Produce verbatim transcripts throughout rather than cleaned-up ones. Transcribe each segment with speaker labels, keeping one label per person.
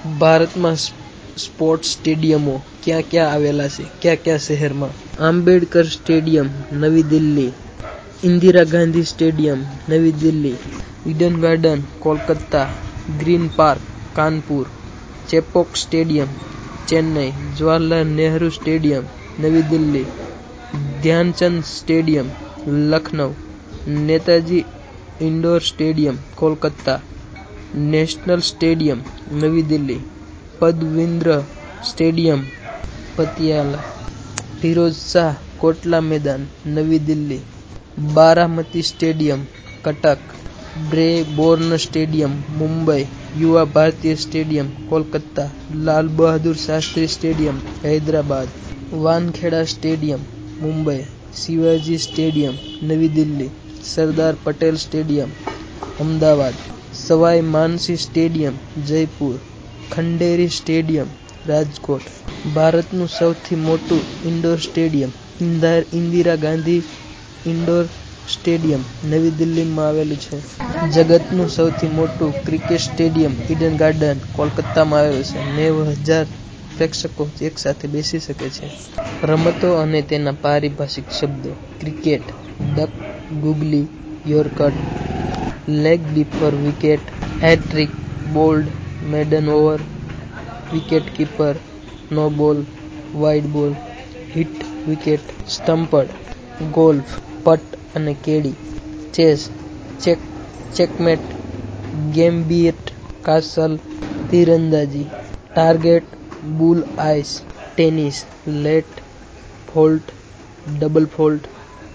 Speaker 1: ભારતમાં સ્પોર્ટ્સ સ્ટેડિયમો ક્યાં ક્યાં આવેલા છે? કયા કયા શહેરમાં? Ambedkar stadium, Navi Delhi. Indira Gandhi stadium, Navi Delhi. Eden Garden, Kolkata. Green Park, Kanpur. Chepauk stadium, Chennai. Jawaharlal Nehru stadium, Navi Delhi. Dhyanchand stadium, Lucknow. Netaji indoor stadium, Kolkata. National stadium, Navi Delhi. Padvendra stadium, Patiala. Firoz Shah Kotla મેદાન, Navi Delhi. Baramati stadium, Cuttack. Brabourne stadium, Mumbai. Yuva Bharatiya stadium, Kolkata. Lal Bahadur Shastri stadium, Hyderabad. Wankheda stadium, Mumbai. Shivaji stadium, Navi Delhi. Sardar Patel stadium, Ahmedabad. Sawai Mansingh stadium, Jaipur. Khanderi stadium, Rajkot. ભારતનું સૌથી મોટું indoor stadium Indira Gandhi indoor stadium, Navi દિલ્હીમાં આવેલું છે. જગતનું સૌથી મોટું ક્રિકેટ સ્ટેડિયમ ઈડન ગાર્ડન, કોલકાતામાં આવેલું છે. નેવું હજાર પ્રેક્ષકો એકસાથે બેસી શકે છે. રમતો અને તેના પારિભાષિક શબ્દો: cricket, duck, googly, yorker. Leg before wicket, hat trick, bowled, maiden over, wicketkeeper, no ball, wide ball, hit wicket, stumped. Golf, putt અને caddie. Chess, check, checkmate, gambit, castle, તીરંદાજી. Target, bullseye. Tennis, let, fault, double fault,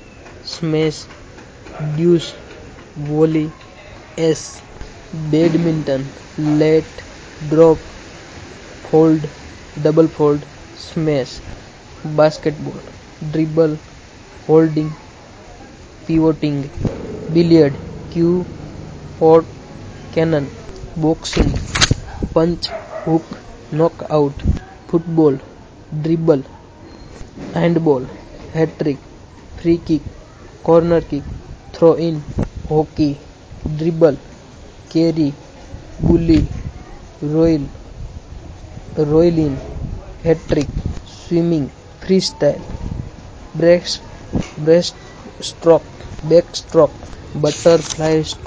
Speaker 1: smash, deuce, volley, ace. Badminton, let, drop, fault, double fault, smash. Basketball, dribble, holding, pivoting. Billiard, cue, pot, cannon. Boxing, punch, hook, knockout. Football, dribble, handball, hat trick, free kick, corner kick, throw in. Hockey, dribble, carry, bully, roll, roll in, hat trick. Swimming, freestyle, breaststroke, backstroke, butterfly stroke.